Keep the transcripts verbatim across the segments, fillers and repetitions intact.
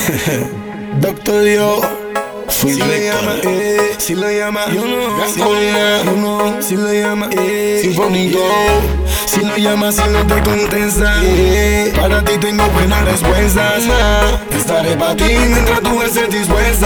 Doctor Yo, fui si le llama, eh, si le llama, yo no, si le llama, yo no, si le llama, eh, Sinfónico. Si lo llamas y no te contesta, eh, para ti tengo buenas respuestas. Estaré para ti mientras tú estés dispuesta.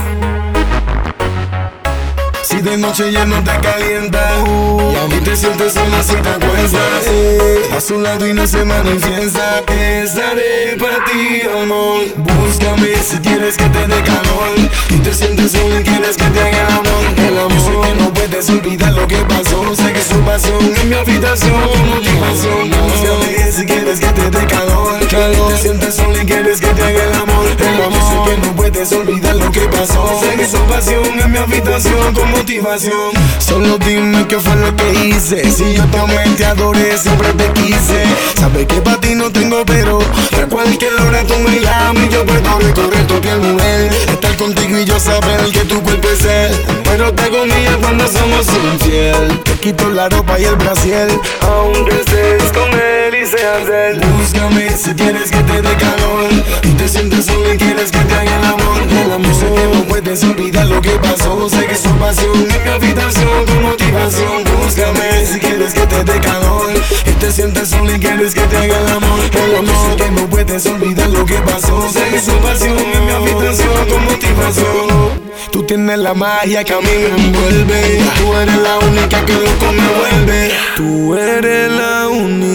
Si de noche ya no te calienta y a mí te sientes sola si te acuestas, eh, a su lado y no se manifiesta. Estaré para ti, amor. Búscame si quieres que te dé calor y te sientes sola y quieres que te haga el amor. El amor. Yo sé que no puedes olvidar lo que pasó. Sé que su pasión en mi habitación, motivación. Búscame si quieres que te dé calor, calor. Te sientes sola y quieres que te haga el amor. El amor. Yo sé que no puedes olvidar lo que pasó. Sé que su pasión en mi habitación con motivación. Solo dime qué fue lo que hice. Si yo también te adoré, siempre te quise. Sabes que para ti no tengo pero a cualquier hora tú me llamas y yo puedo recorrer tu piel, mujer. Estar contigo y yo saber que tu cuerpo es él. Pero te agonía cuando somos infiel. Te quito la ropa y el brasier, aunque estés con él y seas él. Búscame si quieres que te dé calor y te sientes solo y quieres que te haga el amor. El amor. Sé que no puedes olvidar lo que pasó. Sé que su pasión en mi habitación con motivación. Búscame si quieres que te dé calor y te sientes solo y quieres que te haga el amor. El amor. Sé que no puedes olvidar lo que pasó. Sé que su pasión en mi habitación con motivación. Tú tienes la magia que a mí me envuelve. Tú eres la única que loco me vuelve. Tú eres la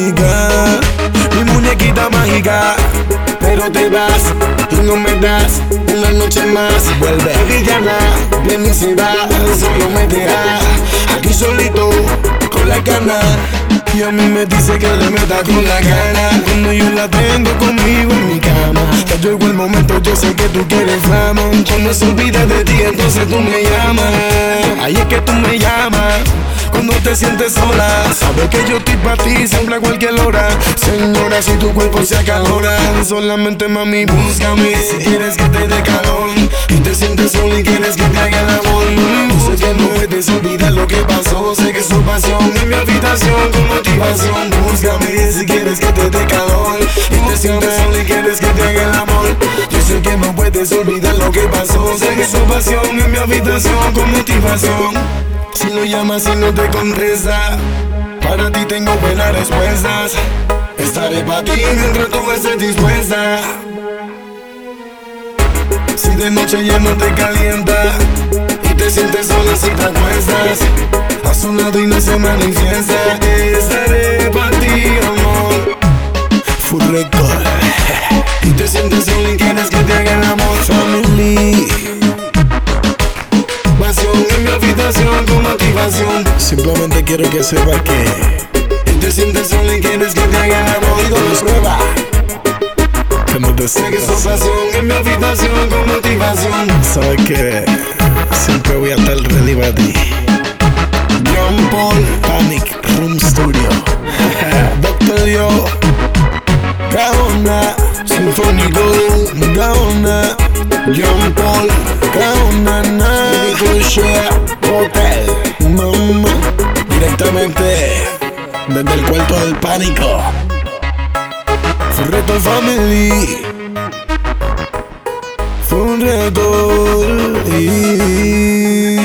única, mi muñequita mágica. Pero te vas y no me das una noche más. Vuelve brillana, ven y se va. Solo me deja aquí solito con la gana. Y a mí me dice que le meta con la gana. Cuando yo la tengo conmigo en mi cama, ya llegó el momento, yo sé que tú quieres fama. Cuando se olvida de ti, entonces tú me llamas. Ahí es que tú me llamas. Cuando te sientes sola, sabes que yo estoy para ti siempre a cualquier hora. Señora, si tu cuerpo se acalora, solamente mami búscame si quieres que te dé calor y te sientes sola y quieres que te haga el amor. Sé que no puedes olvidar lo que pasó. Sé que su pasión en mi habitación con motivación. Búscame si quieres que te dé calor y te sientes sola y quieres que te haga el amor. Yo sé que no puedes olvidar lo que pasó. Sé que su pasión en mi habitación con motivación. Si lo llamas y no te contesta, para ti tengo buenas respuestas. Estaré para ti mientras tú estés dispuesta. Si de noche ya no te calienta y te sientes sola si te acuestas, a su lado y no se manifiesta. Estaré para ti, amor. Full record. Y te sientes sola y quieres que te haga el amor. Family. Pasión en mi habitación con motivación. Simplemente quiero que sepas que y te sientes sola y quieres que te haga el amor. y donde prueba que no te Sé que su sientas. pasión en mi habitación con motivación. Sabes que siempre voy a estar ready para ti. John Paul, Panic Room Studio. Doctor Yo, Gaona, Sinfónico, Gaona, John Paul, Gaona, Nicosia, Hotel, mamá. Directamente desde el cuarto del pánico. Full Record Family. Full Record.